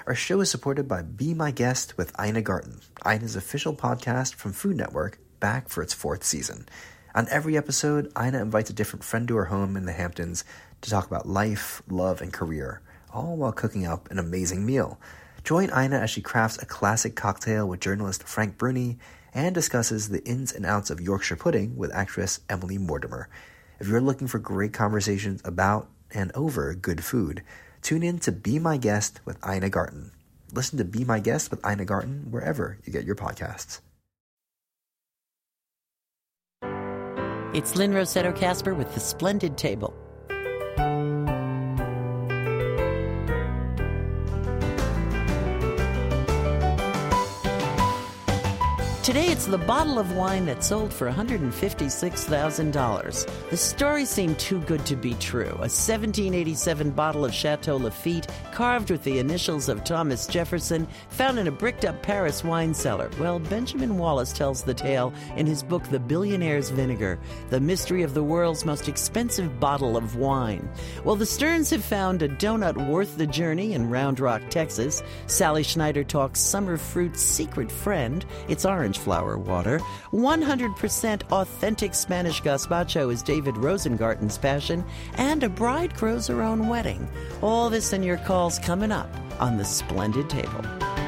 Our show is supported by Be My Guest with Ina Garten, Ina's official podcast from Food Network, back for its 4th season. On every episode, Ina invites a different friend to her home in the Hamptons to talk about life, love, and career, all while cooking up an amazing meal. Join Ina as she crafts a classic cocktail with journalist Frank Bruni and discusses the ins and outs of Yorkshire pudding with actress Emily Mortimer. If you're looking for great conversations about and over good food, tune in to Be My Guest with Ina Garten. Listen to Be My Guest with Ina Garten wherever you get your podcasts. It's Lynn Rossetto Kasper with The Splendid Table. Today, it's the bottle of wine that sold for $156,000. The story seemed too good to be true. A 1787 bottle of Chateau Lafite, carved with the initials of Thomas Jefferson, found in a bricked-up Paris wine cellar. Well, Benjamin Wallace tells the tale in his book, The Billionaire's Vinegar, the mystery of the world's most expensive bottle of wine. Well, the Stearns have found a donut worth the journey in Round Rock, Texas. Sally Schneider talks summer fruit's secret friend. It's orange flower water. 100% authentic Spanish gazpacho is David Rosengarten's passion, and a bride grows her own wedding. All this and your calls coming up on The Splendid Table.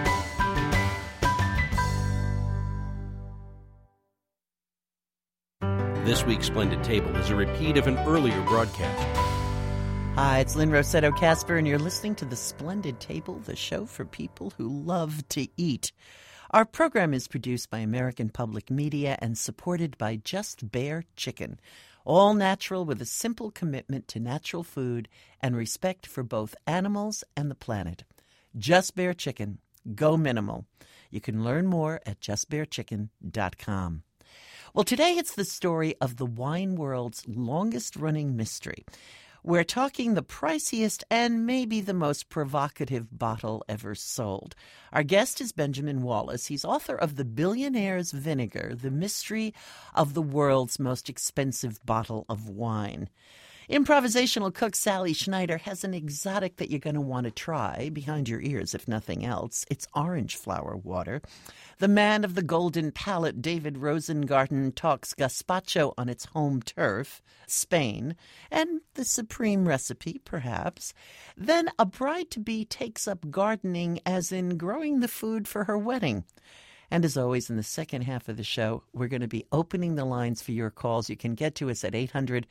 This week's Splendid Table is a repeat of an earlier broadcast. Hi, it's Lynn Rossetto Kasper, and you're listening to The Splendid Table, the show for people who love to eat. Our program is produced by American Public Media and supported by Just Bare Chicken, all natural with a simple commitment to natural food and respect for both animals and the planet. Just Bare Chicken. Go minimal. You can learn more at justbarechicken.com. Well, today it's the story of the wine world's longest-running mystery. We're talking the priciest and maybe the most provocative bottle ever sold. Our guest is Benjamin Wallace. He's author of The Billionaire's Vinegar, the mystery of the world's most expensive bottle of wine. Improvisational cook Sally Schneider has an exotic that you're going to want to try, behind your ears if nothing else. It's orange flower water. The man of the golden palate, David Rosengarten, talks gazpacho on its home turf, Spain, and the supreme recipe, perhaps. Then a bride-to-be takes up gardening, as in growing the food for her wedding. And as always, in the second half of the show, we're going to be opening the lines for your calls. You can get to us at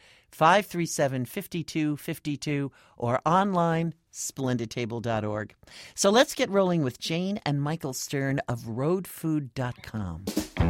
800-537-5252 or online, splendidtable.org. So let's get rolling with Jane and Michael Stern of roadfood.com.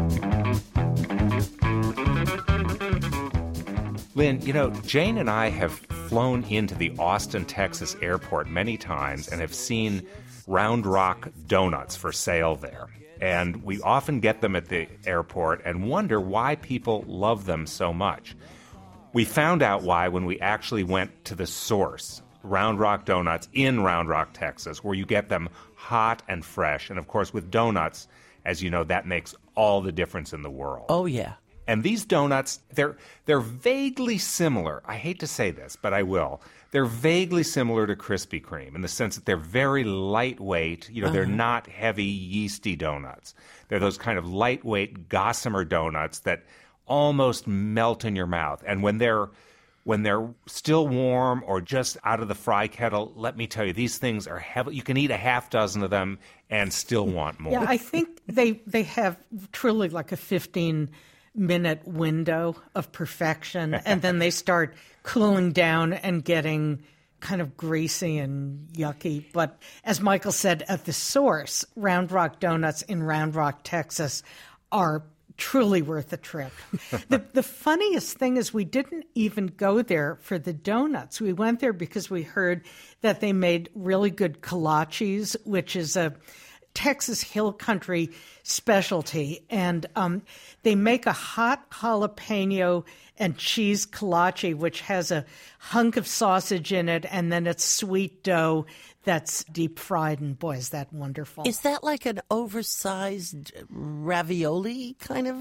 Lynn, Jane and I have flown into the Austin, Texas airport many times and have seen Round Rock donuts for sale there. And we often get them at the airport and wonder why people love them so much. We found out why when we actually went to the source, Round Rock Donuts in Round Rock, Texas, where you get them hot and fresh. And, of course, with donuts, as you know, that makes all the difference in the world. Oh, yeah. And these donuts, they're vaguely similar. I hate to say this, but I will. They're vaguely similar to Krispy Kreme in the sense that they're very lightweight. They're not heavy, yeasty donuts. They're those kind of lightweight gossamer donuts that almost melt in your mouth. And when they're still warm or just out of the fry kettle, let me tell you, these things are heavy. You can eat a half dozen of them and still want more. Yeah, I think they have truly like a 15-minute window of perfection, and then they start cooling down and getting kind of greasy and yucky. But as Michael said, at the source, Round Rock Donuts in Round Rock, Texas, are truly worth a trip. The funniest thing is we didn't even go there for the donuts. We went there because we heard that they made really good kolaches, which is a Texas Hill Country specialty. And they make a hot jalapeno and cheese kolache, which has a hunk of sausage in it, and then it's sweet dough that's deep fried, and boy, is that wonderful. Is that like an oversized ravioli kind of?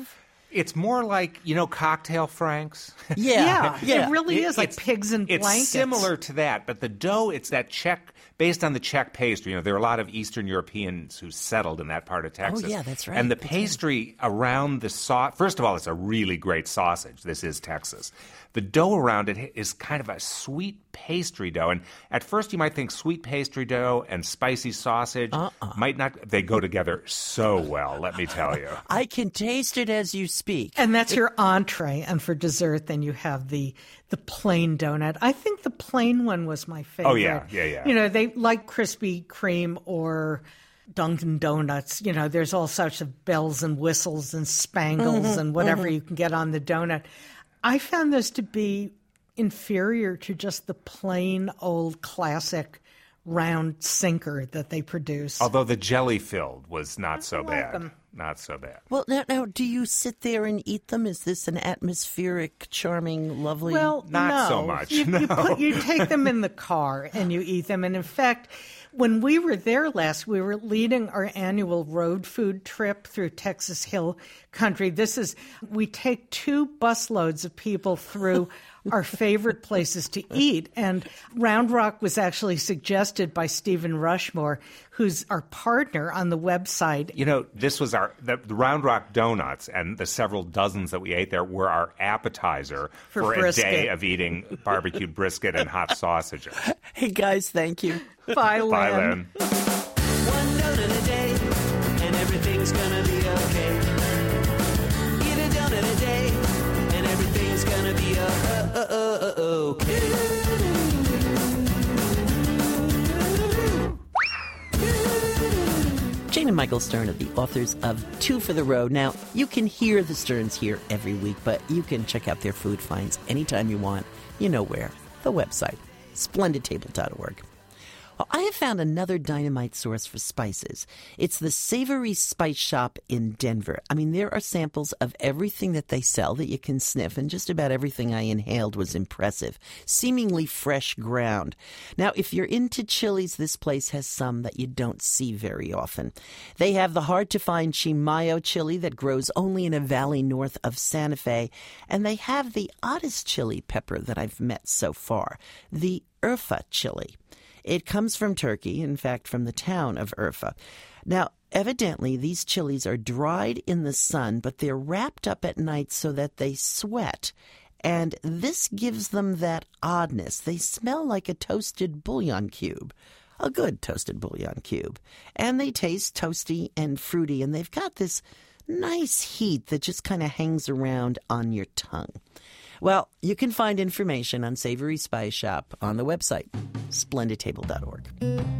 It's more like, cocktail franks. Yeah. It really is like pigs in blankets. It's similar to that, but the dough, it's that Czech, based on the Czech pastry. There are a lot of Eastern Europeans who settled in that part of Texas. Oh, yeah, that's right. And the pastry around the sauce, first of all, it's a really great sausage. This is Texas. The dough around it is kind of a sweet pastry dough. And at first you might think sweet pastry dough and spicy sausage might not, they go together so well, let me tell you. I can taste it as you speak. And that's your entree. And for dessert, then you have the plain donut. I think the plain one was my favorite. Oh, yeah. They like Krispy Kreme or Dunkin' Donuts. There's all sorts of bells and whistles and spangles and whatever you can get on the donut. I found this to be inferior to just the plain old classic round sinker that they produce. Although the jelly-filled was not so bad. Not so bad. Well, now, do you sit there and eat them? Is this an atmospheric, charming, lovely? Well, not no. so much. You take them in the car and you eat them. And in fact, when we were there last, we were leading our annual road food trip through Texas Hill Country. We take 2 busloads of people through our favorite places to eat. And Round Rock was actually suggested by Stephen Rushmore, who's our partner on the website. This was the Round Rock donuts, and the several dozens that we ate there were our appetizer for a day of eating barbecued brisket and hot sausages. Hey, guys, thank you. Bye, Lynn. Bye, Lynn. One donut a day, and everything's gonna be okay. Eat a donut a day, and everything's gonna be okay. Jane and Michael Stern are the authors of Two for the Road. Now, you can hear the Sterns here every week, but you can check out their food finds anytime you want. You know where. The website, splendidtable.org. Well, I have found another dynamite source for spices. It's the Savory Spice Shop in Denver. I mean, there are samples of everything that they sell that you can sniff, and just about everything I inhaled was impressive. Seemingly fresh ground. Now, if you're into chilies, this place has some that you don't see very often. They have the hard-to-find Chimayo chili that grows only in a valley north of Santa Fe, and they have the oddest chili pepper that I've met so far, the Urfa chili. It comes from Turkey, in fact, from the town of Urfa. Now, evidently, these chilies are dried in the sun, but they're wrapped up at night so that they sweat. And this gives them that oddness. They smell like a toasted bouillon cube, a good toasted bouillon cube. And they taste toasty and fruity, and they've got this nice heat that just kind of hangs around on your tongue. Well, you can find information on Savory Spice Shop on the website, splendidtable.org.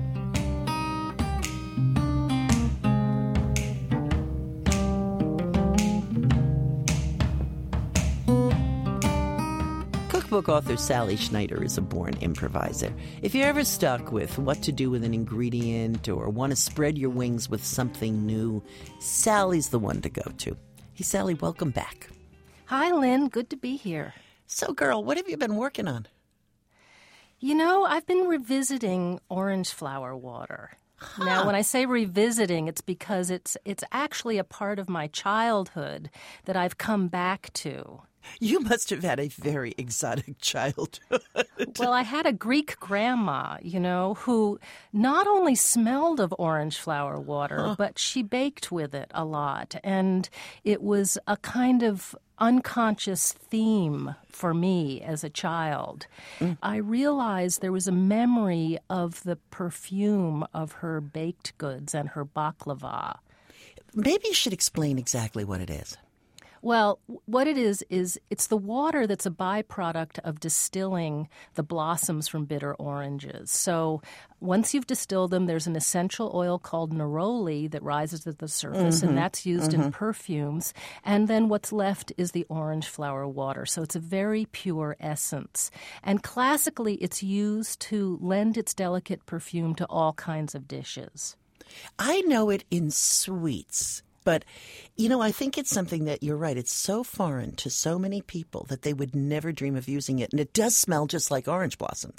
Cookbook author Sally Schneider is a born improviser. If you're ever stuck with what to do with an ingredient or want to spread your wings with something new, Sally's the one to go to. Hey, Sally, welcome back. Hi, Lynn. Good to be here. So, girl, what have you been working on? I've been revisiting orange flower water. Huh. Now, when I say revisiting, it's because it's actually a part of my childhood that I've come back to. You must have had a very exotic childhood. Well, I had a Greek grandma, who not only smelled of orange flower water, but she baked with it a lot. And it was a kind of unconscious theme for me as a child. I realized there was a memory of the perfume of her baked goods and her baklava. Maybe you should explain exactly what it is. Well, what it is it's the water that's a byproduct of distilling the blossoms from bitter oranges. So once you've distilled them, there's an essential oil called neroli that rises to the surface, and that's used in perfumes. And then what's left is the orange flower water. So it's a very pure essence. And classically, it's used to lend its delicate perfume to all kinds of dishes. I know it in sweets. But, I think it's something that you're right. It's so foreign to so many people that they would never dream of using it. And it does smell just like orange blossoms.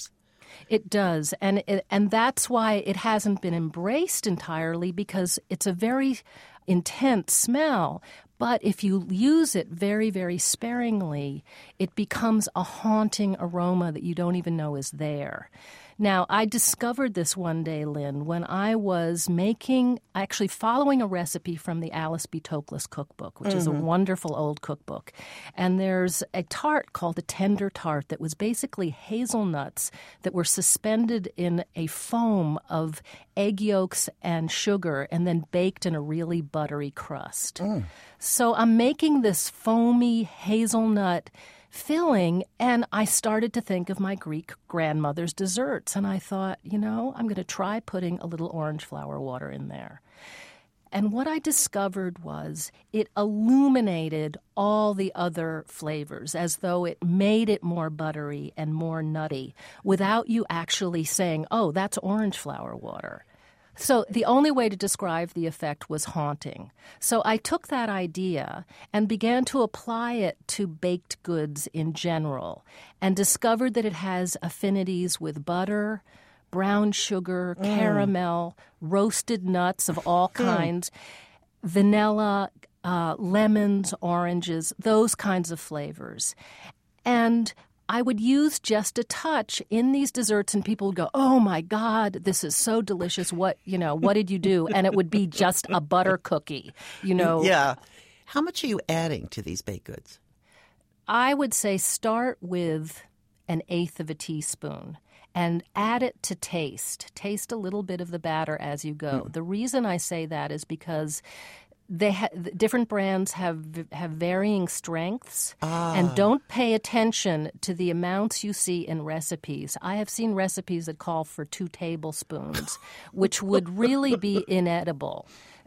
It does, and that's why it hasn't been embraced entirely, because it's a very intense smell. But if you use it very, very sparingly, it becomes a haunting aroma that you don't even know is there. Now, I discovered this one day, Lynn, when I was actually following a recipe from the Alice B. Toklas cookbook, which is a wonderful old cookbook. And there's a tart called a tender tart that was basically hazelnuts that were suspended in a foam of egg yolks and sugar and then baked in a really buttery crust. So I'm making this foamy hazelnut filling, and I started to think of my Greek grandmother's desserts, and I thought, I'm going to try putting a little orange flower water in there. And what I discovered was it illuminated all the other flavors, as though it made it more buttery and more nutty without you actually saying, oh, that's orange flower water. So the only way to describe the effect was haunting. So I took that idea and began to apply it to baked goods in general and discovered that it has affinities with butter, brown sugar, caramel, roasted nuts of all kinds, vanilla, lemons, oranges, those kinds of flavors. And I would use just a touch in these desserts, and people would go, oh, my God, this is so delicious. What did you do? And it would be just a butter cookie, Yeah. How much are you adding to these baked goods? I would say start with 1/8 of a teaspoon and add it to taste. Taste a little bit of the batter as you go. The reason I say that is because different brands have varying strengths, and don't pay attention to the amounts you see in recipes. I have seen recipes that call for 2 tablespoons, which would really be inedible.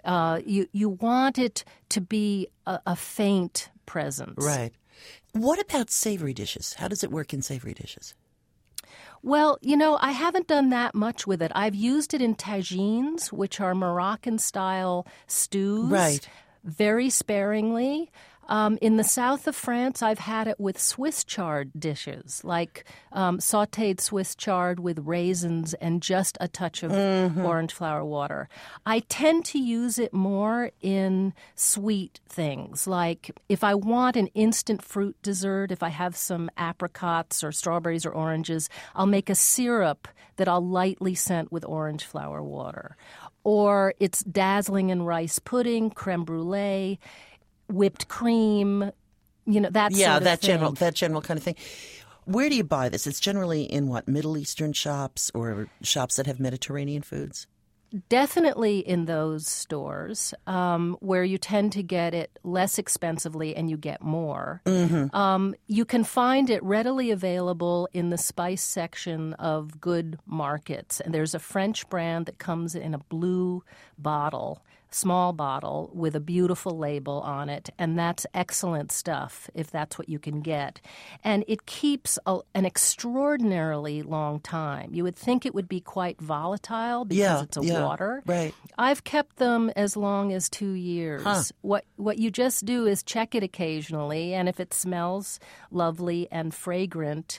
You want it to be a faint presence. Right. What about savory dishes? How does it work in savory dishes? Well, I haven't done that much with it. I've used it in tagines, which are Moroccan-style stews, right, very sparingly. In the south of France, I've had it with Swiss chard dishes, like sautéed Swiss chard with raisins and just a touch of orange flower water. I tend to use it more in sweet things, like if I want an instant fruit dessert, if I have some apricots or strawberries or oranges, I'll make a syrup that I'll lightly scent with orange flower water. Or it's dazzling in rice pudding, creme brulee, whipped cream, that sort of thing. That general kind of thing. Where do you buy this? It's generally in Middle Eastern shops or shops that have Mediterranean foods? Definitely in those stores where you tend to get it less expensively and you get more. You can find it readily available in the spice section of good markets. And there's a French brand that comes in a blue bottle, small bottle with a beautiful label on it, and that's excellent stuff if that's what you can get. And it keeps an extraordinarily long time. You would think it would be quite volatile because it's a water. Right. I've kept them as long as 2 years. What you just do is check it occasionally, and if it smells lovely and fragrant,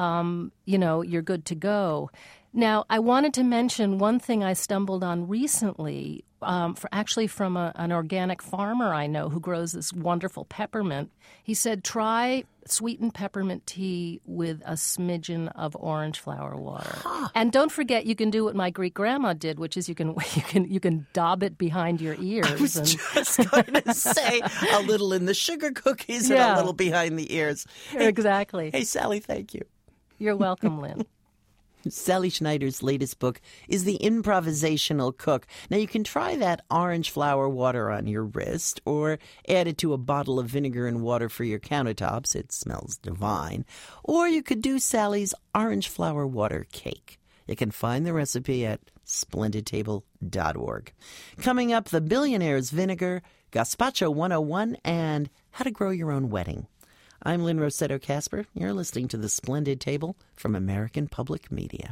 you're good to go. Now, I wanted to mention one thing I stumbled on recently, from an organic farmer I know who grows this wonderful peppermint. He said, try sweetened peppermint tea with a smidgen of orange flower water. And don't forget, you can do what my Greek grandma did, which is you can daub it behind your ears. I was just going to say a little in the sugar cookies and a little behind the ears. Exactly. Hey, Sally, thank you. You're welcome, Lynn. Sally Schneider's latest book is The Improvisational Cook. Now, you can try that orange flower water on your wrist or add it to a bottle of vinegar and water for your countertops. It smells divine. Or you could do Sally's orange flower water cake. You can find the recipe at splendidtable.org. Coming up, the Billionaire's Vinegar, Gazpacho 101, and how to grow your own wedding. I'm Lynn Rossetto Kasper. You're listening to The Splendid Table from American Public Media.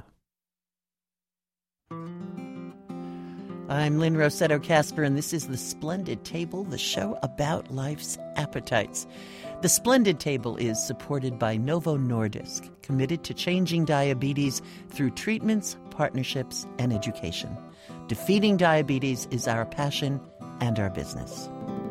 I'm Lynn Rossetto Kasper, and this is The Splendid Table, the show about life's appetites. The Splendid Table is supported by Novo Nordisk, committed to changing diabetes through treatments, partnerships, and education. Defeating diabetes is our passion and our business.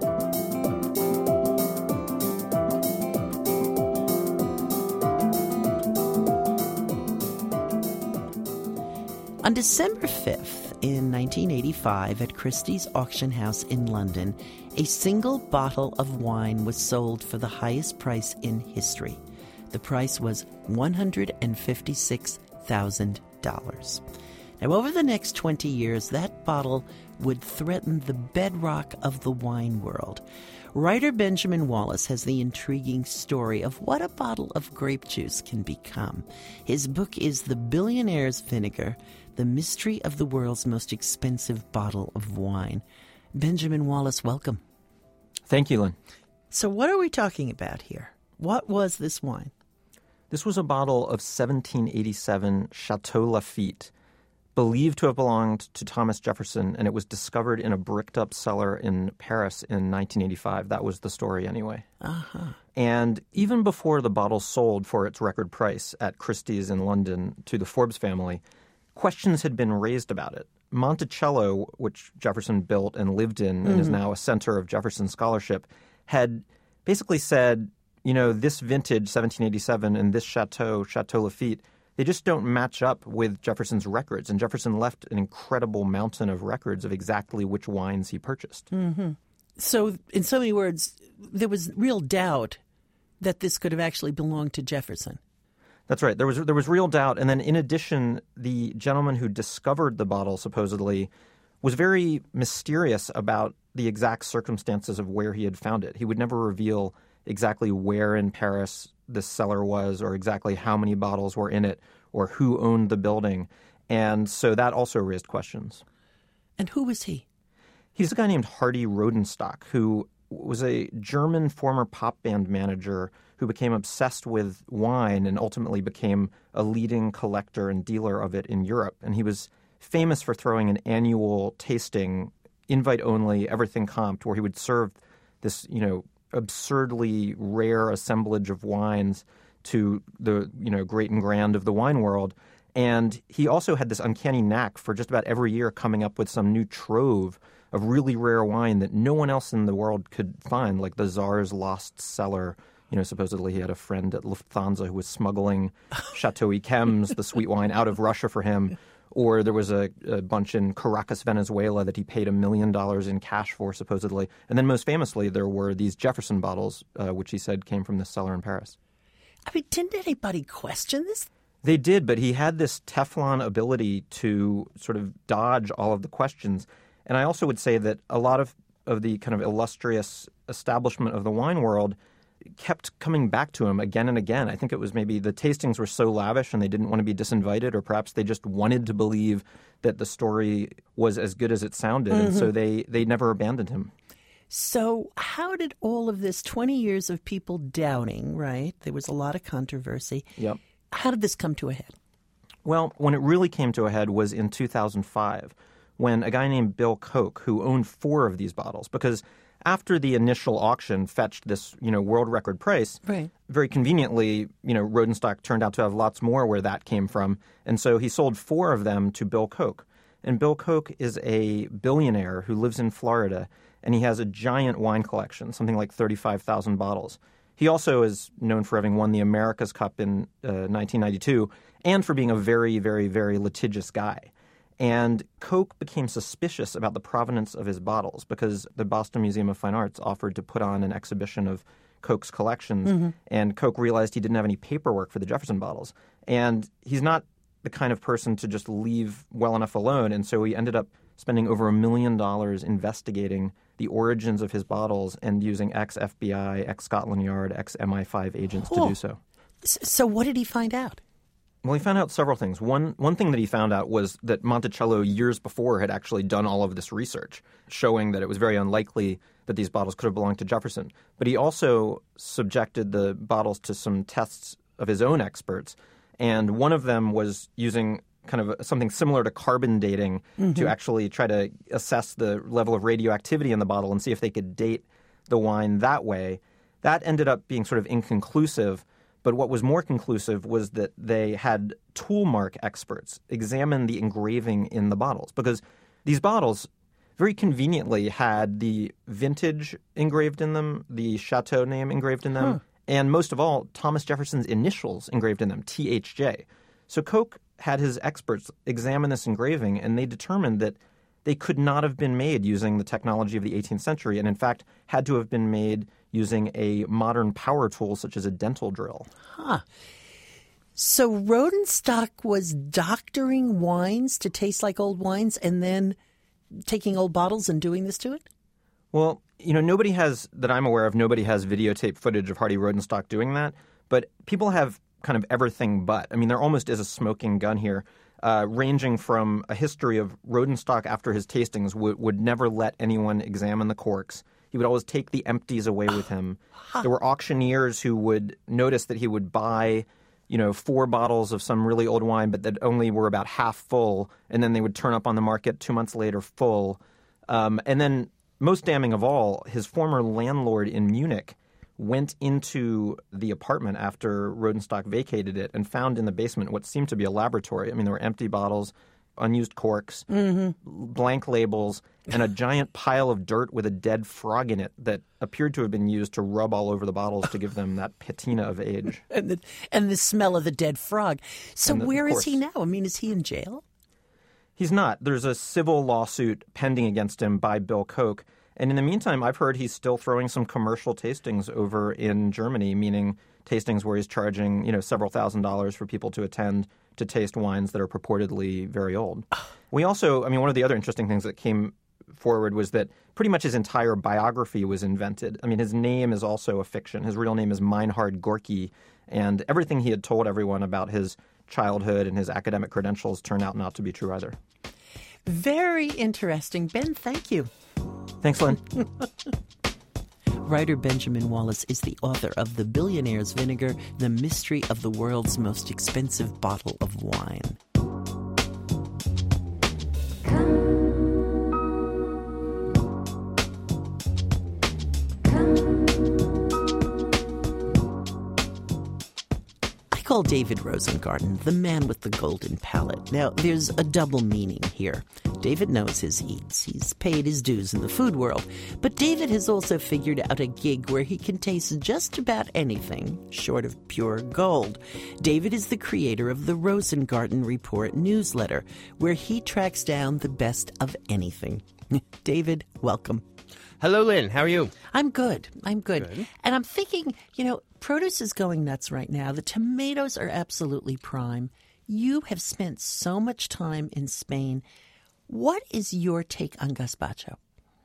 On December 5th, in 1985, at Christie's Auction House in London, a single bottle of wine was sold for the highest price in history. The price was $156,000. Now, over the next 20 years, that bottle would threaten the bedrock of the wine world. Writer Benjamin Wallace has the intriguing story of what a bottle of grape juice can become. His book is The Billionaire's Vinegar, The Mystery of the World's Most Expensive Bottle of Wine. Benjamin Wallace, welcome. Thank you, Lynn. So what are we talking about here? What was this wine? This was a bottle of 1787 Chateau Lafite, believed to have belonged to Thomas Jefferson, and it was discovered in a bricked-up cellar in Paris in 1985. That was the story anyway. Uh-huh. And even before the bottle sold for its record price at Christie's in London to the Forbes family, questions had been raised about it. Monticello, which Jefferson built and lived in and is now a center of Jefferson scholarship, had basically said, you know, this vintage, 1787, and this Chateau Lafite, they just don't match up with Jefferson's records. And Jefferson left an incredible mountain of records of exactly which wines he purchased. Mm-hmm. So, in so many words, there was real doubt that this could have actually belonged to Jefferson. That's right. There was real doubt. And then in addition, the gentleman who discovered the bottle supposedly was very mysterious about the exact circumstances of where he had found it. He would never reveal exactly where in Paris this cellar was or exactly how many bottles were in it or who owned the building. And so that also raised questions. And who was he? He's a guy named Hardy Rodenstock, who was a German former pop band manager who became obsessed with wine and ultimately became a leading collector and dealer of it in Europe. And he was famous for throwing an annual tasting, invite only, everything comped, where he would serve this, you know, absurdly rare assemblage of wines to the, you know, great and grand of the wine world. And he also had this uncanny knack for just about every year coming up with some new trove of really rare wine that no one else in the world could find, like the Tsar's lost cellar. You know, supposedly he had a friend at Lufthansa who was smuggling Chateau Yquems, the sweet wine, out of Russia for him. Or there was a bunch in Caracas, Venezuela that he paid $1 million in cash for, supposedly. And then most famously, there were these Jefferson bottles, which he said came from this cellar in Paris. I mean, didn't anybody question this? They did, but he had this Teflon ability to sort of dodge all of the questions. And I also would say that a lot of the kind of illustrious establishment of the wine world kept coming back to him again and again. I think it was maybe the tastings were so lavish and they didn't want to be disinvited, or perhaps they just wanted to believe that the story was as good as it sounded. Mm-hmm. And so they never abandoned him. So how did all of this 20 years of people doubting, right? There was a lot of controversy. Yep. How did this come to a head? Well, when it really came to a head was in 2005 when a guy named Bill Koch, who owned 4 of these bottles, because after the initial auction fetched this, you know, world record price, right, very conveniently, you know, Rodenstock turned out to have lots more where that came from. And so he sold 4 of them to Bill Koch. And Bill Koch is a billionaire who lives in Florida, and he has a giant wine collection, something like 35,000 bottles. He also is known for having won the America's Cup in 1992 and for being a very, very, very litigious guy. And Koch became suspicious about the provenance of his bottles because the Boston Museum of Fine Arts offered to put on an exhibition of Koch's collections. Mm-hmm. And Koch realized he didn't have any paperwork for the Jefferson bottles. And he's not the kind of person to just leave well enough alone. And so he ended up spending over $1 million investigating the origins of his bottles and using ex-FBI, ex-Scotland Yard, ex-MI5 agents to do so. So what did he find out? Well, he found out several things. One thing that he found out was that Monticello years before had actually done all of this research, showing that it was very unlikely that these bottles could have belonged to Jefferson. But he also subjected the bottles to some tests of his own experts, and one of them was using kind of something similar to carbon dating to actually try to assess the level of radioactivity in the bottle and see if they could date the wine that way. that ended up being sort of inconclusive. But what was more conclusive was that they had tool mark experts examine the engraving in the bottles, because these bottles very conveniently had the vintage engraved in them, the Chateau name engraved in them, and most of all, Thomas Jefferson's initials engraved in them, THJ. So Koch had his experts examine this engraving, and they determined that they could not have been made using the technology of the 18th century, and in fact had to have been made using a modern power tool such as a dental drill. So Rodenstock was doctoring wines to taste like old wines and then taking old bottles and doing this to it? Well, nobody has, that I'm aware of, nobody has videotape footage of Hardy Rodenstock doing that, but people have kind of everything but. I mean, there almost is a smoking gun here, ranging from a history of Rodenstock after his tastings would never let anyone examine the corks. He would always take the empties away with him. There were auctioneers who would notice that he would buy, 4 bottles of some really old wine, but that only were about half full, and then they would turn up on the market 2 months later full. And then, most damning of all, his former landlord in Munich went into the apartment after Rodenstock vacated it and found in the basement what seemed to be a laboratory. I mean, there were empty bottles, unused corks, blank labels, and a giant pile of dirt with a dead frog in it that appeared to have been used to rub all over the bottles to give them that patina of age. And the smell of the dead frog. So where is he now? I mean, is he in jail? He's not. There's a civil lawsuit pending against him by Bill Koch. And in the meantime, I've heard he's still throwing some commercial tastings over in Germany, meaning tastings where he's charging, several $1,000s for people to attend to taste wines that are purportedly very old. We also, one of the other interesting things that came forward was that pretty much his entire biography was invented. I mean, his name is also a fiction. His real name is Meinhard Gorki, and everything he had told everyone about his childhood and his academic credentials turned out not to be true either. Very interesting. Ben, thank you. Thanks, Lynn. Writer Benjamin Wallace is the author of The Billionaire's Vinegar, The Mystery of the World's Most Expensive Bottle of Wine. I call David Rosengarten the man with the golden palate. Now, there's a double meaning here. David knows his eats. He's paid his dues in the food world. But David has also figured out a gig where he can taste just about anything short of pure gold. David is the creator of the Rosengarten Report newsletter, where he tracks down the best of anything. David, welcome. Hello, Lynn. How are you? I'm good. And I'm thinking, produce is going nuts right now. The tomatoes are absolutely prime. You have spent so much time in Spain. What is your take on gazpacho?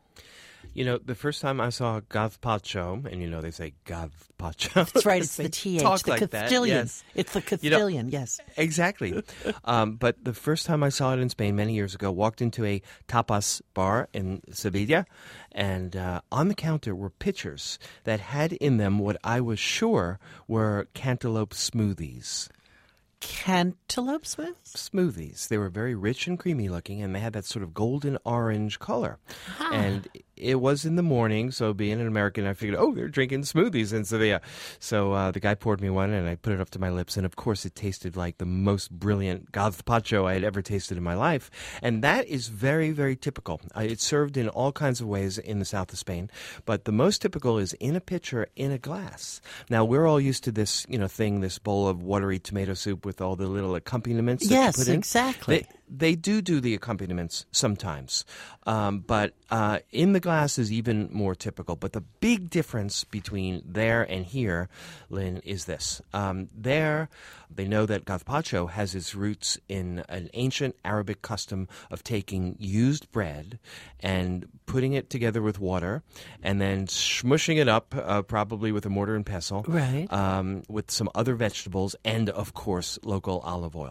The first time I saw gazpacho, and they say gazpacho. That's right. It's the TH, talk the like Castilian. That, yes. It's the Castilian, yes. Exactly. But the first time I saw it in Spain many years ago, walked into a tapas bar in Sevilla, and on the counter were pitchers that had in them what I was sure were cantaloupe smoothies. Cantaloupe Smoothies. They were very rich and creamy looking, and they had that sort of golden orange color. And it was in the morning, so being an American, I figured, they're drinking smoothies in Sevilla. So the guy poured me one, and I put it up to my lips, and of course it tasted like the most brilliant gazpacho I had ever tasted in my life. And that is very, very typical. It's served in all kinds of ways in the south of Spain, but the most typical is in a pitcher, in a glass. Now, we're all used to this, thing, this bowl of watery tomato soup with all the little accompaniments that you put in. Yes, exactly. They do the accompaniments sometimes, but in the glass is even more typical. But the big difference between there and here, Lynn, is this. There, they know that gazpacho has its roots in an ancient Arabic custom of taking used bread and putting it together with water and then smushing it up, probably with a mortar and pestle, right. with some other vegetables and, of course, local olive oil.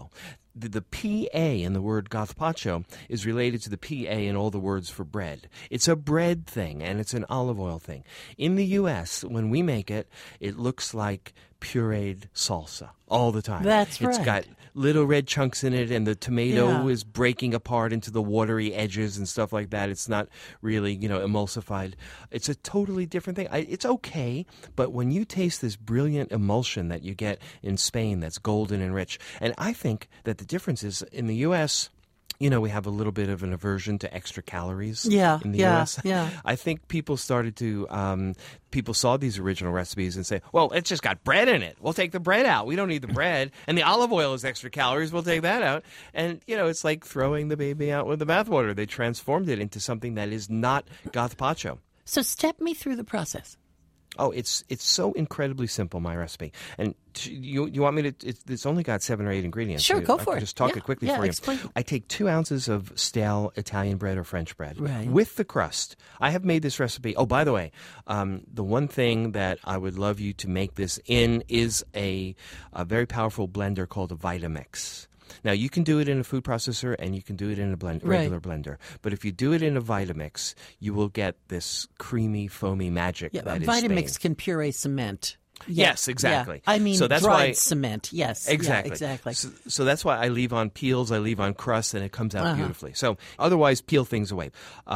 the PA in the word gazpacho is related to the PA in all the words for bread. It's a bread thing, and it's an olive oil thing. In the U.S., when we make it, it looks like pureed salsa all the time. That's right. It's got little red chunks in it, and the tomato is breaking apart into the watery edges and stuff like that. It's not really, emulsified. It's a totally different thing. It's okay, but when you taste this brilliant emulsion that you get in Spain that's golden and rich, and I think that the difference is in the U.S., we have a little bit of an aversion to extra calories in the U.S. Yeah. I think people started to, people saw these original recipes and say, well, it's just got bread in it. We'll take the bread out. We don't need the bread. And the olive oil is extra calories. We'll take that out. And, it's like throwing the baby out with the bathwater. They transformed it into something that is not gazpacho. So step me through the process. Oh, it's so incredibly simple, my recipe. And you want me to? It's only got 7 or 8 ingredients. Sure, go for I it. can just talk it quickly for you. Explain. I take 2 ounces of stale Italian bread or French bread with the crust. I have made this recipe. Oh, by the way, the one thing that I would love you to make this in is a very powerful blender called a Vitamix. Now, you can do it in a food processor and you can do it in a regular blender. But if you do it in a Vitamix, you will get this creamy, foamy magic that is Vitamix Spain. Can puree cement. Yes, exactly. Yeah. I mean, so that's dried why, cement. Yes, exactly. Yeah, exactly. So that's why I leave on peels, I leave on crust, and it comes out beautifully. So otherwise, peel things away.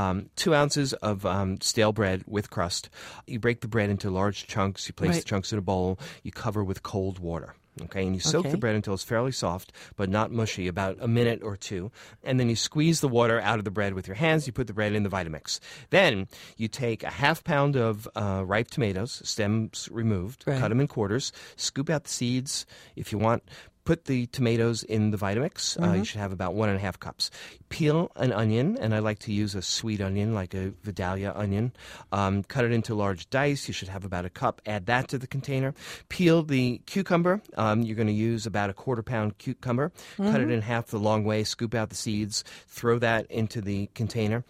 2 ounces of stale bread with crust. You break the bread into large chunks. You place the chunks in a bowl. You cover with cold water. Okay, and you soak the bread until it's fairly soft, but not mushy, about a minute or 2. And then you squeeze the water out of the bread with your hands. You put the bread in the Vitamix. Then you take a half pound of ripe tomatoes, stems removed, cut them in quarters, scoop out the seeds if you want. Put the tomatoes in the Vitamix. You should have about 1.5 cups. Peel an onion, and I like to use a sweet onion, like a Vidalia onion. Cut it into large dice. You should have about a cup. Add that to the container. Peel the cucumber. You're going to use about a 1/4 pound cucumber. Cut it in half the long way. Scoop out the seeds. Throw that into the container.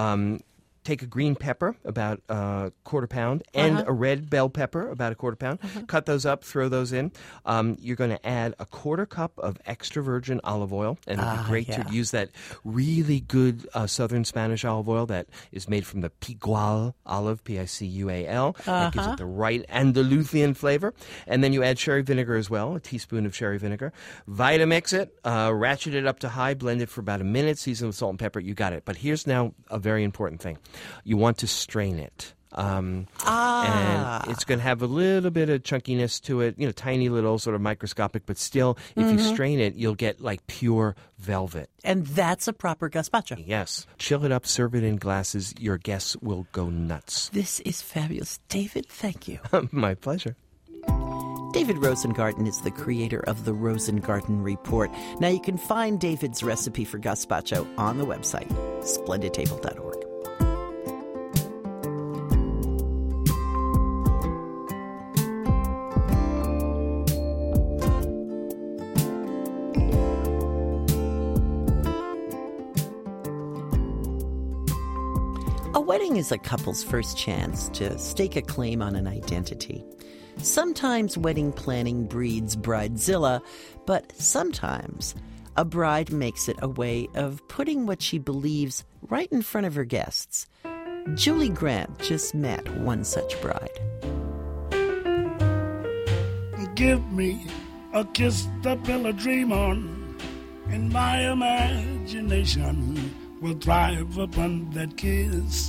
Take a green pepper, about a 1/4 pound, and a red bell pepper, about a 1/4 pound. Cut those up, throw those in. You're going to add a 1/4 cup of extra virgin olive oil, and it would be great to use that really good southern Spanish olive oil that is made from the Picual olive, Picual. That gives it the right Andalusian flavor. And then you add sherry vinegar as well, a teaspoon of sherry vinegar. Vitamix it, ratchet it up to high, blend it for about a minute, season with salt and pepper. You got it. But here's now a very important thing. You want to strain it. And it's going to have a little bit of chunkiness to it, tiny little sort of microscopic, but still, if you strain it, you'll get like pure velvet. And that's a proper gazpacho. Yes. Chill it up, serve it in glasses. Your guests will go nuts. This is fabulous. David, thank you. My pleasure. David Rosengarten is the creator of the Rosengarten Report. Now you can find David's recipe for gazpacho on the website, splendidtable.org. A wedding is a couple's first chance to stake a claim on an identity. Sometimes wedding planning breeds bridezilla, but sometimes a bride makes it a way of putting what she believes right in front of her guests. Julie Grant just met one such bride. Give me a kiss to build a dream on, and my imagination will thrive upon that kiss.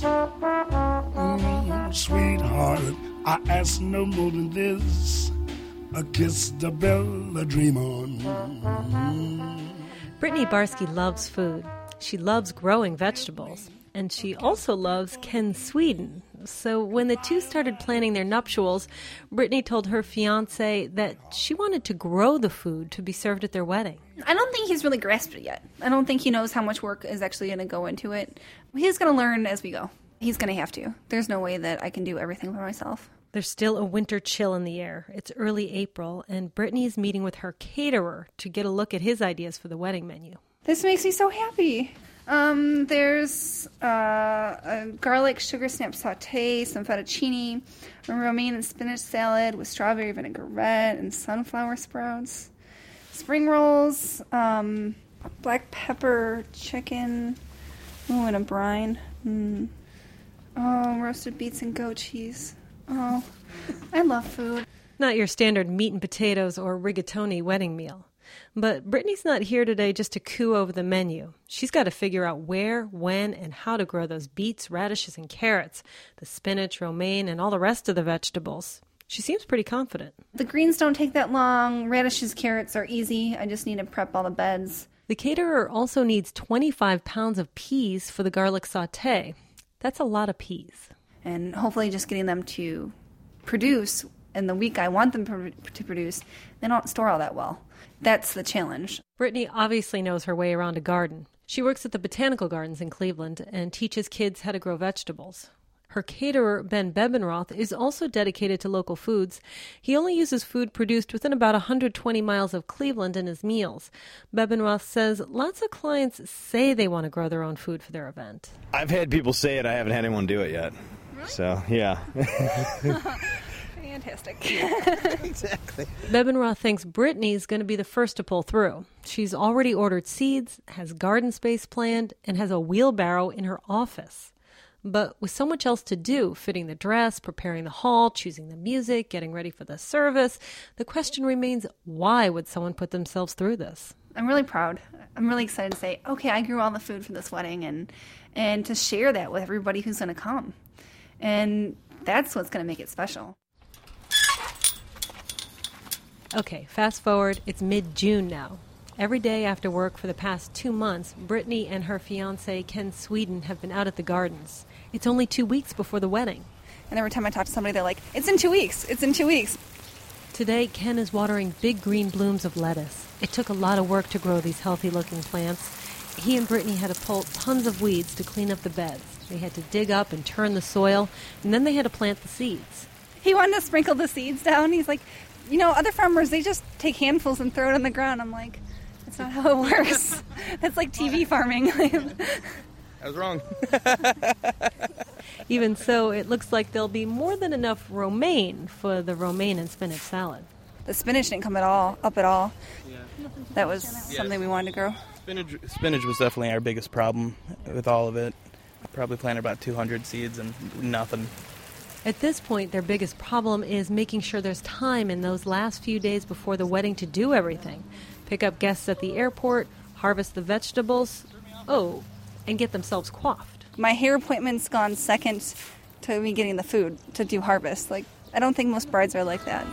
Sweetheart, I ask no more than this, a kiss to build a dream on. Brittany Barsky loves food. She loves growing vegetables. And she also loves Ken Sweden. So when the two started planning their nuptials, Brittany told her fiancé that she wanted to grow the food to be served at their wedding. I don't think he's really grasped it yet. I don't think he knows how much work is actually going to go into it. He's going to learn as we go. He's going to have to. There's no way that I can do everything by myself. There's still a winter chill in the air. It's early April, and Brittany is meeting with her caterer to get a look at his ideas for the wedding menu. This makes me so happy. There's a garlic sugar snap sauté, some fettuccine, a romaine and spinach salad with strawberry vinaigrette and sunflower sprouts, spring rolls, black pepper chicken, and a brine. Oh, roasted beets and goat cheese. Oh, I love food. Not your standard meat and potatoes or rigatoni wedding meal. But Brittany's not here today just to coo over the menu. She's got to figure out where, when, and how to grow those beets, radishes, and carrots, the spinach, romaine, and all the rest of the vegetables. She seems pretty confident. The greens don't take that long. Radishes, carrots are easy. I just need to prep all the beds. The caterer also needs 25 pounds of peas for the garlic sauté. That's a lot of peas. And hopefully just getting them to produce in the week I want them to produce. They don't store all that well. That's the challenge. Brittany obviously knows her way around a garden. She works at the Botanical Gardens in Cleveland and teaches kids how to grow vegetables. Her caterer, Ben Bebenroth, is also dedicated to local foods. He only uses food produced within about 120 miles of Cleveland in his meals. Bebenroth says lots of clients say they want to grow their own food for their event. I've had people say it. I haven't had anyone do it yet. Really? So, yeah. Fantastic. Exactly. Bebenroth thinks Brittany's going to be the first to pull through. She's already ordered seeds, has garden space planned, and has a wheelbarrow in her office. But with so much else to do, fitting the dress, preparing the hall, choosing the music, getting ready for the service, the question remains, why would someone put themselves through this? I'm really proud. I'm really excited to say, okay, I grew all the food for this wedding and to share that with everybody who's going to come. And that's what's going to make it special. Okay, fast forward, it's mid-June now. Every day after work for the past 2 months, Brittany and her fiancé, Ken Sweden, have been out at the gardens. It's only 2 weeks before the wedding. And every time I talk to somebody, they're like, it's in 2 weeks. It's in 2 weeks. Today, Ken is watering big green blooms of lettuce. It took a lot of work to grow these healthy-looking plants. He and Brittany had to pull tons of weeds to clean up the beds. They had to dig up and turn the soil, and then they had to plant the seeds. He wanted to sprinkle the seeds down. He's like, other farmers, they just take handfuls and throw it on the ground. I'm like, that's not how it works. That's like TV farming. I was wrong. Even so, it looks like there'll be more than enough romaine for the romaine and spinach salad. The spinach didn't come up at all. Yeah. That was something we wanted to grow. Spinach was definitely our biggest problem with all of it. Probably planted about 200 seeds and nothing. At this point, their biggest problem is making sure there's time in those last few days before the wedding to do everything. Pick up guests at the airport, harvest the vegetables, and get themselves coiffed. My hair appointment's gone second to me getting the food to do harvest. I don't think most brides are like that.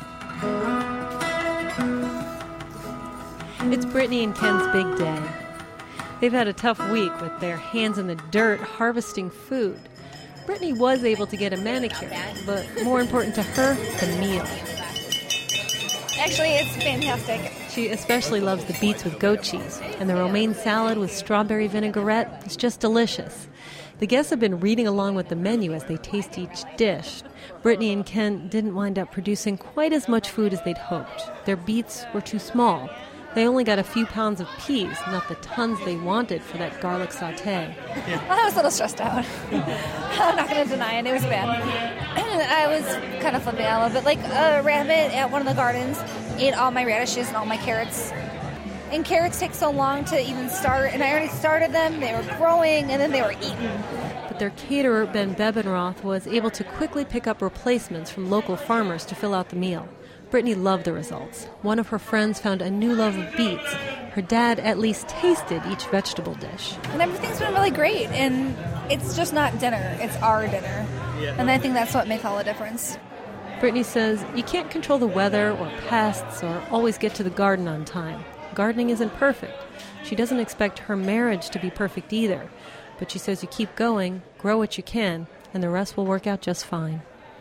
It's Brittany and Ken's big day. They've had a tough week with their hands in the dirt harvesting food. Brittany was able to get a manicure, but more important to her, the meal. Actually, it's fantastic. She especially loves the beets with goat cheese, and the romaine salad with strawberry vinaigrette is just delicious. The guests have been reading along with the menu as they taste each dish. Brittany and Ken didn't wind up producing quite as much food as they'd hoped. Their beets were too small. They only got a few pounds of peas, not the tons they wanted for that garlic sauté. Well, I was a little stressed out. I'm not going to deny it. It was bad. I was kind of flipping out a little bit. Like a rabbit at one of the gardens ate all my radishes and all my carrots. And carrots take so long to even start, and I already started them. They were growing, and then they were eaten. But their caterer, Ben Bebenroth, was able to quickly pick up replacements from local farmers to fill out the meal. Brittany loved the results. One of her friends found a new love of beets. Her dad at least tasted each vegetable dish. And everything's been really great, and it's just not dinner. It's our dinner. Yeah. And I think that's what makes all the difference. Brittany says you can't control the weather or pests or always get to the garden on time. Gardening isn't perfect. She doesn't expect her marriage to be perfect either. But she says you keep going, grow what you can, and the rest will work out just fine.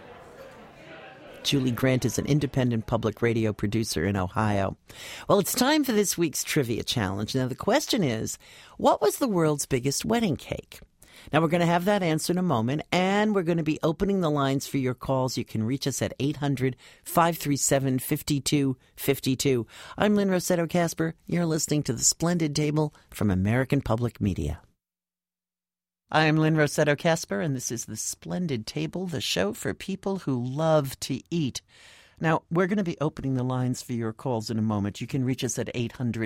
Julie Grant is an independent public radio producer in Ohio. Well, it's time for this week's trivia challenge. Now, the question is, what was the world's biggest wedding cake? Now, we're going to have that answer in a moment, and we're going to be opening the lines for your calls. You can reach us at 800-537-5252. I'm Lynn Rossetto Kasper. You're listening to The Splendid Table from American Public Media. I'm Lynn Rossetto Kasper, and this is The Splendid Table, the show for people who love to eat. Now, we're going to be opening the lines for your calls in a moment. You can reach us at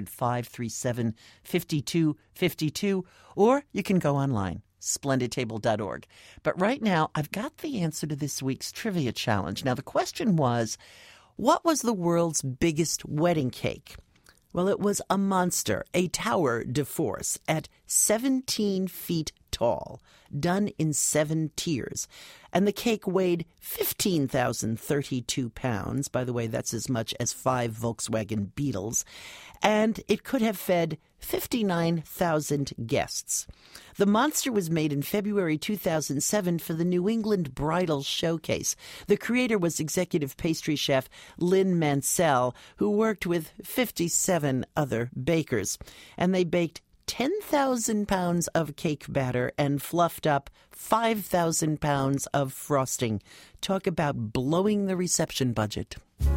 800-537-5252, or you can go online, splendidtable.org. But right now, I've got the answer to this week's trivia challenge. Now, the question was, what was the world's biggest wedding cake? Well, it was a monster, a tower de force at 17 feet tall, done in 7 tiers. And the cake weighed 15,032 pounds. By the way, that's as much as 5 Volkswagen Beetles. And it could have fed 59,000 guests. The monster was made in February 2007 for the New England Bridal Showcase. The creator was executive pastry chef Lynn Mansell, who worked with 57 other bakers. And they baked 10,000 pounds of cake batter and fluffed up 5,000 pounds of frosting. Talk about blowing the reception budget.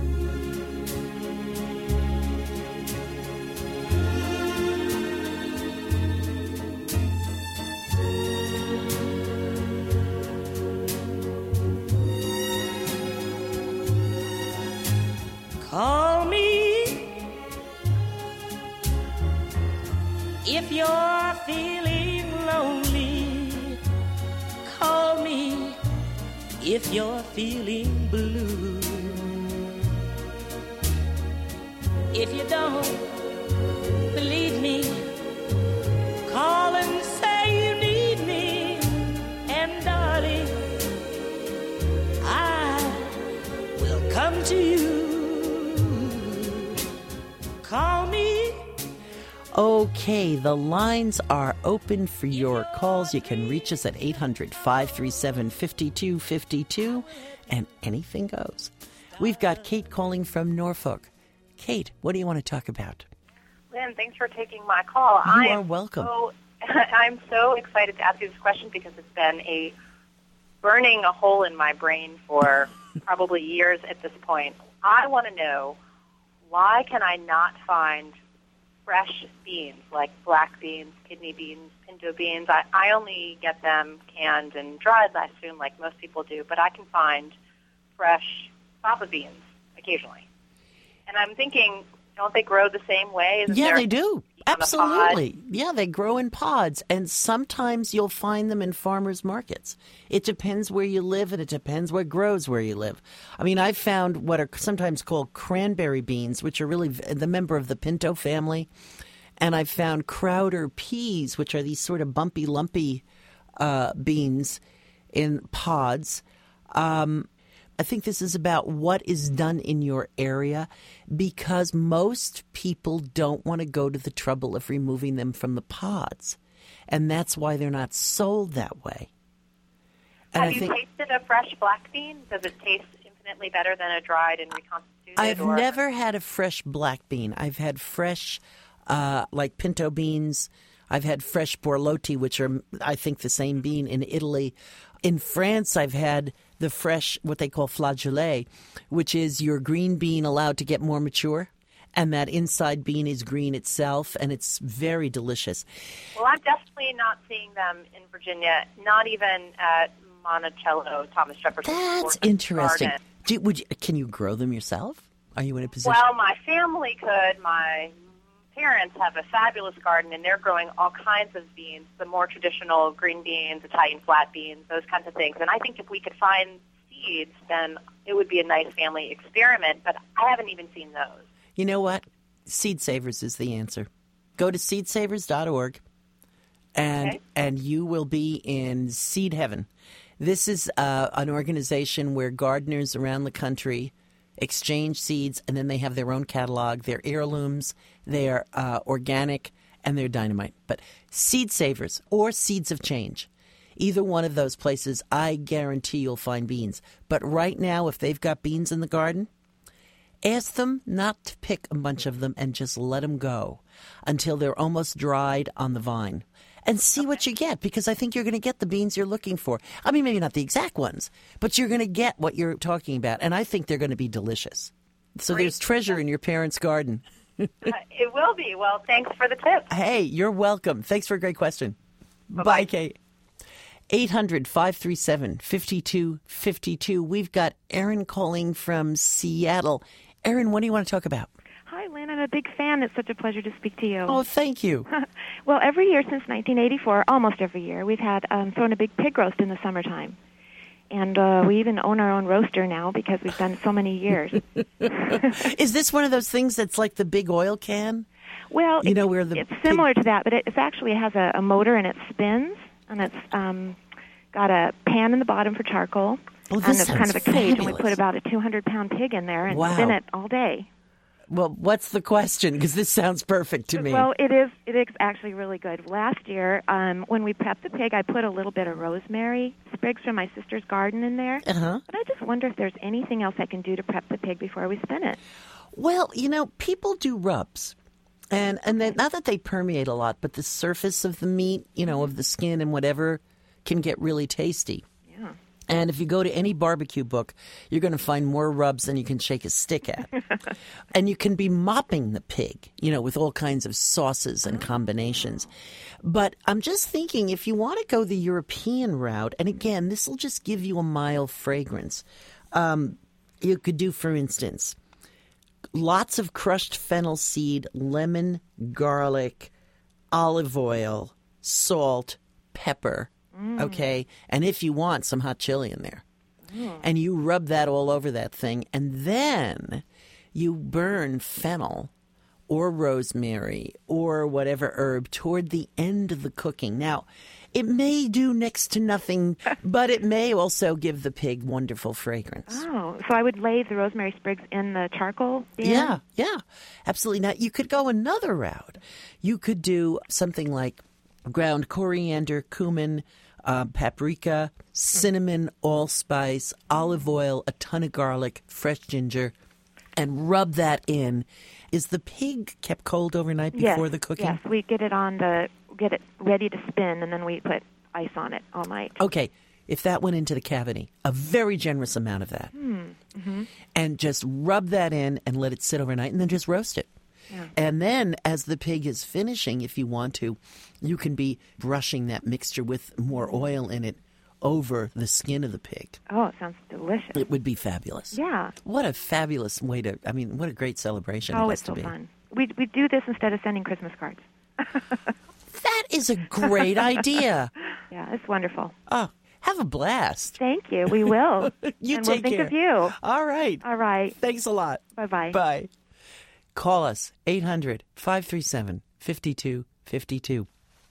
Call me if you're feeling lonely. Call me if you're feeling blue. If you don't believe me, call and say you need me. And darling, I will come to you. Call me. Okay, the lines are open for your calls. You can reach us at 800-537-5252, and anything goes. We've got Kate calling from Norfolk. Kate, what do you want to talk about? Lynn, thanks for taking my call. You are welcome. I'm so excited to ask you this question because it's been burning a hole in my brain for probably years at this point. I want to know, why can I not find fresh beans like black beans, kidney beans, pinto beans? I only get them canned and dried, I assume, like most people do, but I can find fresh fava beans occasionally. And I'm thinking, don't they grow the same way? Yeah, they do. Absolutely. Yeah, they grow in pods, and sometimes you'll find them in farmers markets. It depends where you live, and it depends what grows where you live. I mean, I've found what are sometimes called cranberry beans, which are really the member of the pinto family, and I've found Crowder peas, which are these sort of bumpy, lumpy beans in pods. I think this is about what is done in your area, because most people don't want to go to the trouble of removing them from the pods. And that's why they're not sold that way. And Have you tasted a fresh black bean? Does it taste infinitely better than a dried and reconstituted? I've never had a fresh black bean. I've had fresh, like pinto beans. I've had fresh borlotti, which are, I think, the same bean in Italy. In France, I've had the fresh, what they call flageolet, which is your green bean allowed to get more mature. And that inside bean is green itself, and it's very delicious. Well, I'm definitely not seeing them in Virginia, not even at Monticello, Thomas Jefferson. That's interesting. Can you grow them yourself? Are you in a position? Well, my family could. My parents have a fabulous garden, and they're growing all kinds of beans, the more traditional green beans, Italian flat beans, those kinds of things. And I think if we could find seeds, then it would be a nice family experiment, but I haven't even seen those. You know what? Seed Savers is the answer. Go to seedsavers.org, and you will be in seed heaven. This is an organization where gardeners around the country exchange seeds, and then they have their own catalog. They're heirlooms, they're organic, and they're dynamite. But Seed Savers or Seeds of Change, either one of those places, I guarantee you'll find beans. But right now, if they've got beans in the garden, ask them not to pick a bunch of them and just let them go until they're almost dried on the vine. And see what you get, because I think you're going to get the beans you're looking for. I mean, maybe not the exact ones, but you're going to get what you're talking about. And I think they're going to be delicious. So There's treasure in your parents' garden. It will be. Well, thanks for the tip. Hey, you're welcome. Thanks for a great question. Bye, Kate. 800-537-5252. We've got Erin calling from Seattle. Erin, what do you want to talk about? Hi, Lynn. I'm a big fan. It's such a pleasure to speak to you. Oh, thank you. Well, every year since 1984, almost every year, we've had thrown a big pig roast in the summertime. And we even own our own roaster now because we've done it so many years. Is this one of those things that's like the big oil can? Well, you know, where the it's similar to that, but it has a motor and it spins, and it's got a pan in the bottom for charcoal. Oh, and this it's kind of a sounds cage, and we fabulous. put about a 200-pound pig in there and Wow. spin it all day. Well, what's the question? Because this sounds perfect to me. Well, it is actually really good. Last year, when we prepped the pig, I put a little bit of rosemary sprigs from my sister's garden in there. Uh-huh. But I just wonder if there's anything else I can do to prep the pig before we spin it. Well, you know, people do rubs. And they, not that they permeate a lot, but the surface of the meat, you know, of the skin and whatever can get really tasty. Yeah. And if you go to any barbecue book, you're going to find more rubs than you can shake a stick at. And you can be mopping the pig, you know, with all kinds of sauces and combinations. But I'm just thinking, if you want to go the European route, and again, this will just give you a mild fragrance, you could do, for instance, lots of crushed fennel seed, lemon, garlic, olive oil, salt, pepper, okay? And if you want, some hot chili in there. And you rub that all over that thing, and then you burn fennel or rosemary or whatever herb toward the end of the cooking. Now, it may do next to nothing, but it may also give the pig wonderful fragrance. Oh, so I would lay the rosemary sprigs in the charcoal bin? Yeah, absolutely. Now, you could go another route. You could do something like ground coriander, cumin, paprika, cinnamon, allspice, olive oil, a ton of garlic, fresh ginger, and rub that in. Is the pig kept cold overnight before the cooking? Yes, we get it ready to spin, and then we put ice on it all night. Okay, if that went into the cavity, a very generous amount of that. Mm-hmm. And just rub that in and let it sit overnight, and then just roast it. Yeah. And then as the pig is finishing, if you want to, you can be brushing that mixture with more oil in it over the skin of the pig. Oh, it sounds delicious. It would be fabulous. Yeah. What a fabulous way to, I mean, what a great celebration it has it's to so be. fun. We do this instead of sending Christmas cards. That is a great idea. Yeah, it's wonderful. Oh, have a blast. Thank you. We will. You and take we'll think care. of you. All right. All right. Thanks a lot. Bye-bye. Bye. Call us, 800-537-5252.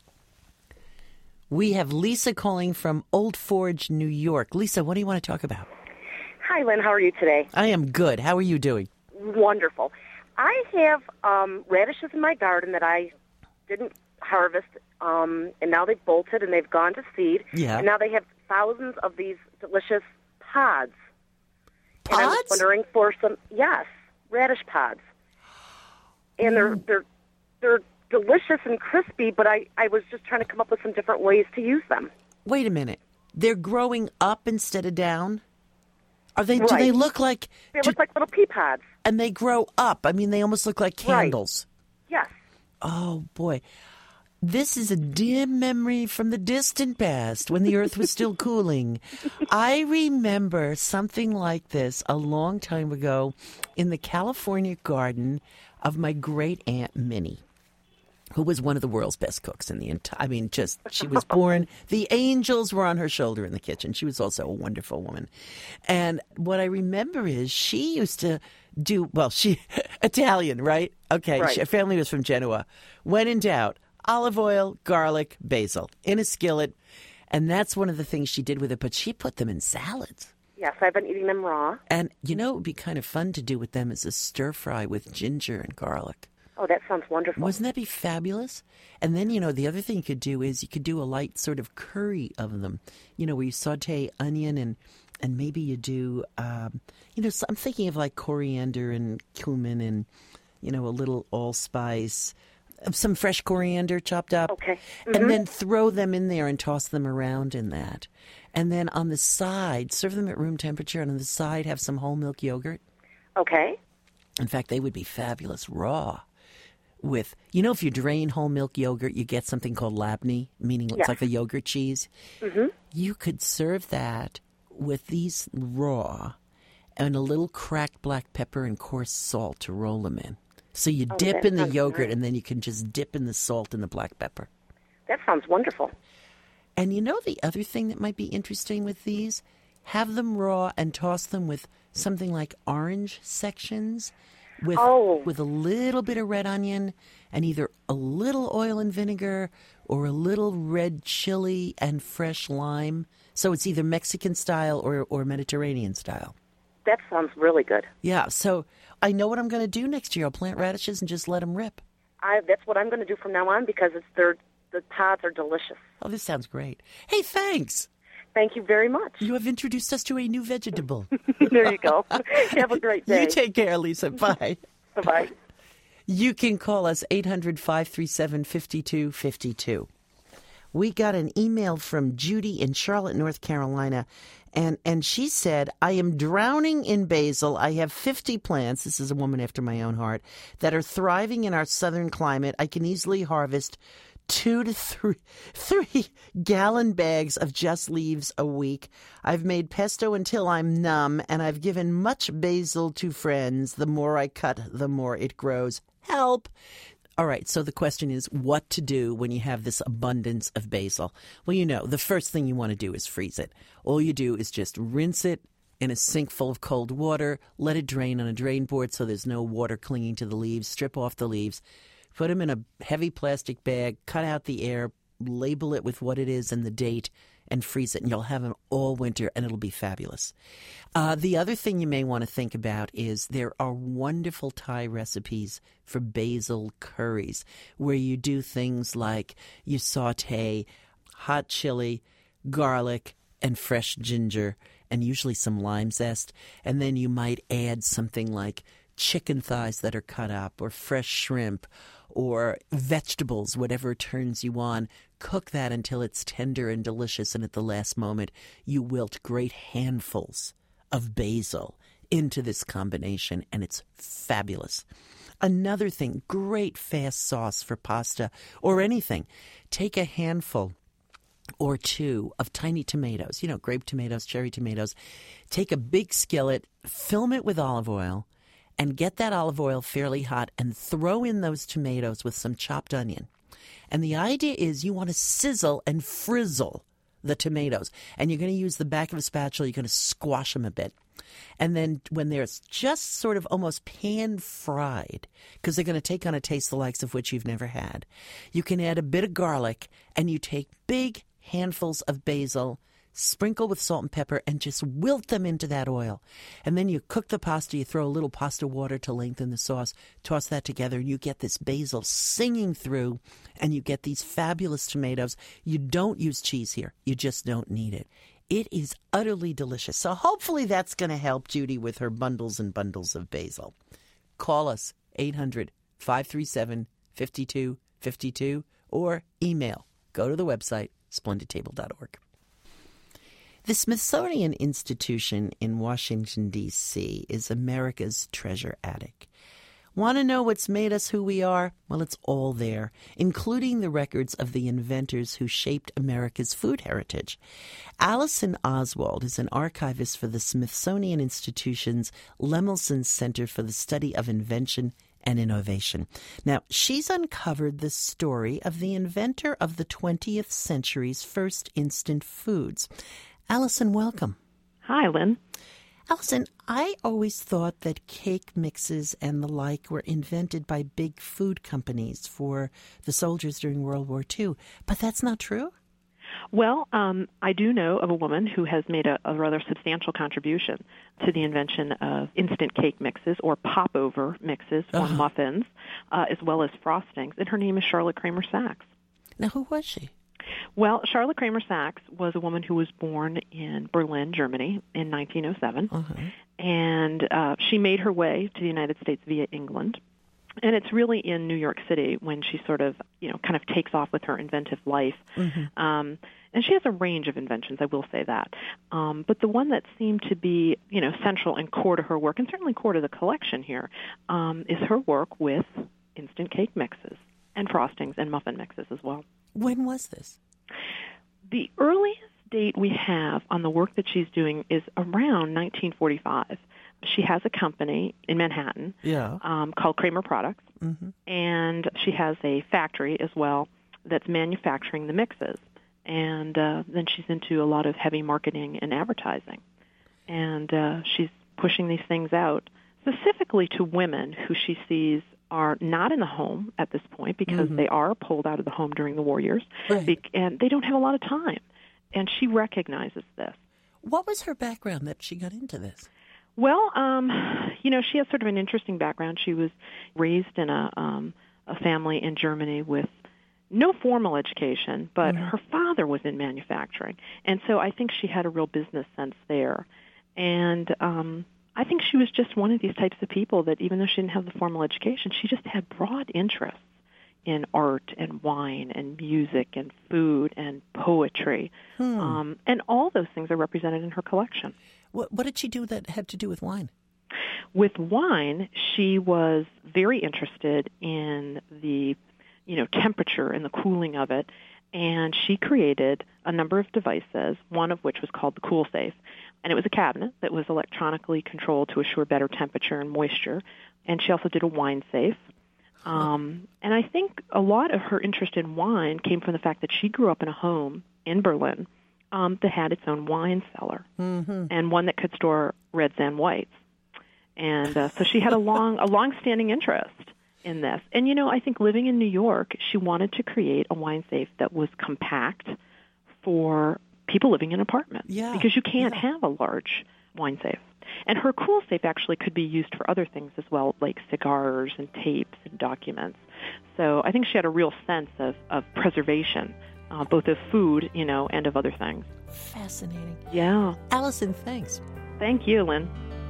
We have Lisa calling from Old Forge, New York. Lisa, what do you want to talk about? Hi, Lynn. How are you today? I am good. How are you doing? Wonderful. I have radishes in my garden that I didn't harvest, and now they've bolted and they've gone to seed. Yeah. And now they have thousands of these delicious pods. Pods? And I was wondering for some, yes, radish pods. And they're delicious and crispy, but I was just trying to come up with some different ways to use them. Wait a minute. They're growing up instead of down? Are they? Do Right. they look like? They look like little pea pods. And they grow up. I mean, they almost look like candles. Yes. Oh boy, this is a dim memory from the distant past when the Earth was still cooling. I remember something like this a long time ago in the California garden of my great aunt Minnie, who was one of the world's best cooks in the entire. I mean, just she was born. The angels were on her shoulder in the kitchen. She was also a wonderful woman, and what I remember is she used to do she Italian, right? Okay, Right. Her family was from Genoa. When in doubt, olive oil, garlic, basil in a skillet, and that's one of the things she did with it. But she put them in salads. Yes, I've been eating them raw. And, you know, it would be kind of fun to do with them as a stir fry with ginger and garlic. Oh, that sounds wonderful. Wasn't that be fabulous? And then, you know, the other thing you could do is you could do a light sort of curry of them, you know, where you saute onion and maybe you do, you know, so I'm thinking of like coriander and cumin and, you know, a little allspice, some fresh coriander chopped up. Okay. And then throw them in there and toss them around in that. And then on the side, serve them at room temperature, and on the side have some whole milk yogurt. Okay. In fact, they would be fabulous raw. with, if you drain whole milk yogurt, you get something called labneh, meaning it's like a yogurt cheese. Mm-hmm. You could serve that with these raw and a little cracked black pepper and coarse salt to roll them in. So you dip in the yogurt, nice. and then you can just dip in the salt and the black pepper. That sounds wonderful. And the other thing that might be interesting with these, have them raw and toss them with something like orange sections with a little bit of red onion and either a little oil and vinegar or a little red chili and fresh lime. So it's either Mexican style or Mediterranean style. That sounds really good. Yeah, so I know what I'm going to do next year. I'll plant radishes and just let them rip. That's what I'm going to do from now on because the pods are delicious. Oh, this sounds great. Hey, thanks. Thank you very much. You have introduced us to a new vegetable. There you go. Have a great day. You take care, Lisa. Bye. Bye-bye. You can call us 800-537-5252. We got an email from Judy in Charlotte, North Carolina, and she said, I am drowning in basil. I have 50 plants, this is a woman after my own heart, that are thriving in our southern climate. I can easily harvest 2 to 3 gallon bags of just leaves a week. I've made pesto until I'm numb, and I've given much basil to friends. The more I cut, the more it grows. Help! All right, so the question is what to do when you have this abundance of basil. Well, the first thing you want to do is freeze it. All you do is just rinse it in a sink full of cold water, let it drain on a drain board so there's no water clinging to the leaves, strip off the leaves, put them in a heavy plastic bag, cut out the air, label it with what it is and the date, and freeze it. And you'll have them all winter, and it'll be fabulous. The other thing you may want to think about is there are wonderful Thai recipes for basil curries where you do things like you saute hot chili, garlic, and fresh ginger, and usually some lime zest. And then you might add something like chicken thighs that are cut up, or fresh shrimp, or vegetables, whatever turns you on. Cook that until it's tender and delicious, and at the last moment, you wilt great handfuls of basil into this combination, and it's fabulous. Another thing, great fast sauce for pasta or anything. Take a handful or two of tiny tomatoes, grape tomatoes, cherry tomatoes. Take a big skillet, film it with olive oil, and get that olive oil fairly hot and throw in those tomatoes with some chopped onion. And the idea is you want to sizzle and frizzle the tomatoes. And you're going to use the back of a spatula. You're going to squash them a bit. And then when they're just sort of almost pan-fried, because they're going to take on a taste the likes of which you've never had, you can add a bit of garlic, and you take big handfuls of basil, sprinkle with salt and pepper, and just wilt them into that oil. And then you cook the pasta. You throw a little pasta water to lengthen the sauce. Toss that together, and you get this basil singing through, and you get these fabulous tomatoes. You don't use cheese here. You just don't need it. It is utterly delicious. So hopefully that's going to help Judy with her bundles and bundles of basil. Call us, 800-537-5252, or email. Go to the website, splendidtable.org. The Smithsonian Institution in Washington, D.C. is America's treasure attic. Want to know what's made us who we are? Well, it's all there, including the records of the inventors who shaped America's food heritage. Allison Oswald is an archivist for the Smithsonian Institution's Lemelson Center for the Study of Invention and Innovation. Now, she's uncovered the story of the inventor of the 20th century's first instant foods. Allison, welcome. Hi, Lynn. Allison, I always thought that cake mixes and the like were invented by big food companies for the soldiers during World War II, but that's not true? Well, I do know of a woman who has made a rather substantial contribution to the invention of instant cake mixes or popover mixes or muffins, as well as frostings, and her name is Charlotte Kramer Sachs. Now, who was she? Well, Charlotte Kramer Sachs was a woman who was born in Berlin, Germany, in 1907, and she made her way to the United States via England. And it's really in New York City when she sort of, kind of takes off with her inventive life. And she has a range of inventions, I will say that. But the one that seemed to be, central and core to her work, and certainly core to the collection here, is her work with instant cake mixes and frostings and muffin mixes as well. When was this? The earliest date we have on the work that she's doing is around 1945. She has a company in Manhattan called Kramer Products, and she has a factory as well that's manufacturing the mixes. And then she's into a lot of heavy marketing and advertising. And she's pushing these things out specifically to women who she sees are not in the home at this point because they are pulled out of the home during the war years, and they don't have a lot of time. And she recognizes this. What was her background that she got into this? Well, she has sort of an interesting background. She was raised in a family in Germany with no formal education, but her father was in manufacturing. And so I think she had a real business sense there. And I think she was just one of these types of people that even though she didn't have the formal education, she just had broad interests in art and wine and music and food and poetry. And all those things are represented in her collection. What did she do that had to do with wine? With wine, she was very interested in the temperature and the cooling of it, and she created a number of devices, one of which was called the Cool Safe. And it was a cabinet that was electronically controlled to assure better temperature and moisture. And she also did a wine safe. And I think a lot of her interest in wine came from the fact that she grew up in a home in Berlin that had its own wine cellar and one that could store reds and whites. And so she had a long-standing interest in this. And, I think living in New York, she wanted to create a wine safe that was compact for people living in apartments because you can't have a large wine safe. And her Cool Safe actually could be used for other things as well, like cigars and tapes and documents. So I think she had a real sense of preservation, both of food, and of other things. Fascinating. Yeah. Allison, thanks. Thank you, Lynn.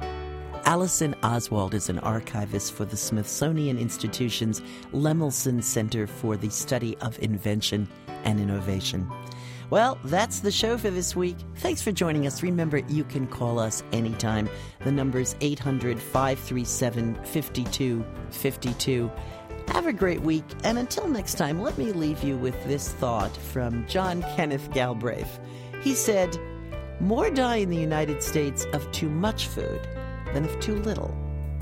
Allison Oswald is an archivist for the Smithsonian Institution's Lemelson Center for the Study of Invention and Innovation. Well, that's the show for this week. Thanks for joining us. Remember, you can call us anytime. The number's 800-537-5252. Have a great week, and until next time, let me leave you with this thought from John Kenneth Galbraith. He said, "More die in the United States of too much food than of too little."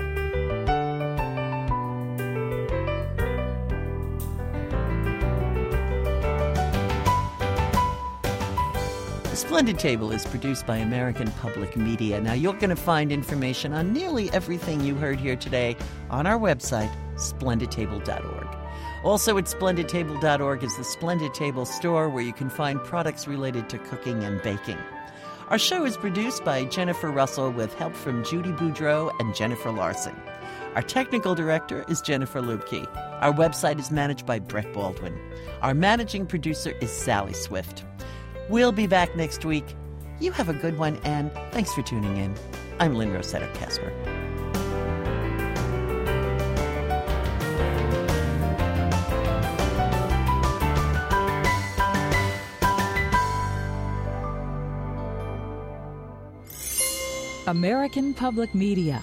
Splendid Table is produced by American Public Media. Now, you're going to find information on nearly everything you heard here today on our website, splendidtable.org. Also at splendidtable.org is the Splendid Table store, where you can find products related to cooking and baking. Our show is produced by Jennifer Russell with help from Judy Boudreau and Jennifer Larson. Our technical director is Jennifer Lubke. Our website is managed by Brett Baldwin. Our managing producer is Sally Swift. We'll be back next week. You have a good one, and thanks for tuning in. I'm Lynn Rossetto Kasper. American Public Media.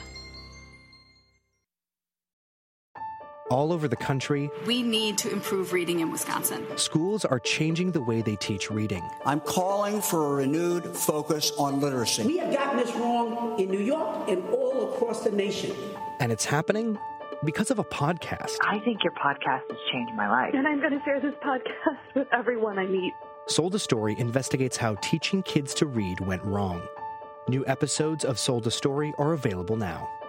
All over the country, we need to improve reading in Wisconsin. Schools are changing the way they teach reading. I'm calling for a renewed focus on literacy. We have gotten this wrong in New York and all across the nation. And it's happening because of a podcast. I think your podcast has changed my life. And I'm going to share this podcast with everyone I meet. Sold a Story investigates how teaching kids to read went wrong. New episodes of Sold a Story are available now.